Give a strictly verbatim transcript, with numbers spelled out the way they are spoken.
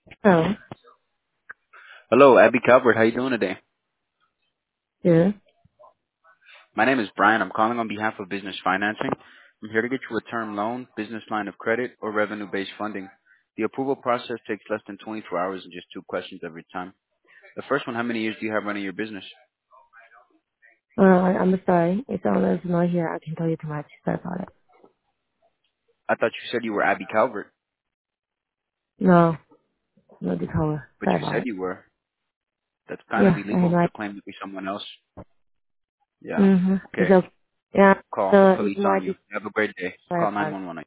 Oh, Hello, Abby Calvert. How you doing today? yeah. My name is Brian. I'm calling on behalf of Business Financing. I'm here to get you a term loan, business line of credit, or revenue-based funding. The approval process takes less than twenty-four hours and just two questions every time. The first one, how many years do you have running your business? Uh, I'm sorry. It's on there's no here. I can tell you too much. Sorry about it. I thought you said you were Abby Calvert, No, no decoder. but Sorry you about said it. you were. That's kind of Yeah, I illegal had to my. claim to be someone else. Yeah. Mm-hmm. It's Okay. okay. Yeah. Call the So it's police my on you. Have a great day. sorry Call about it. nine one one.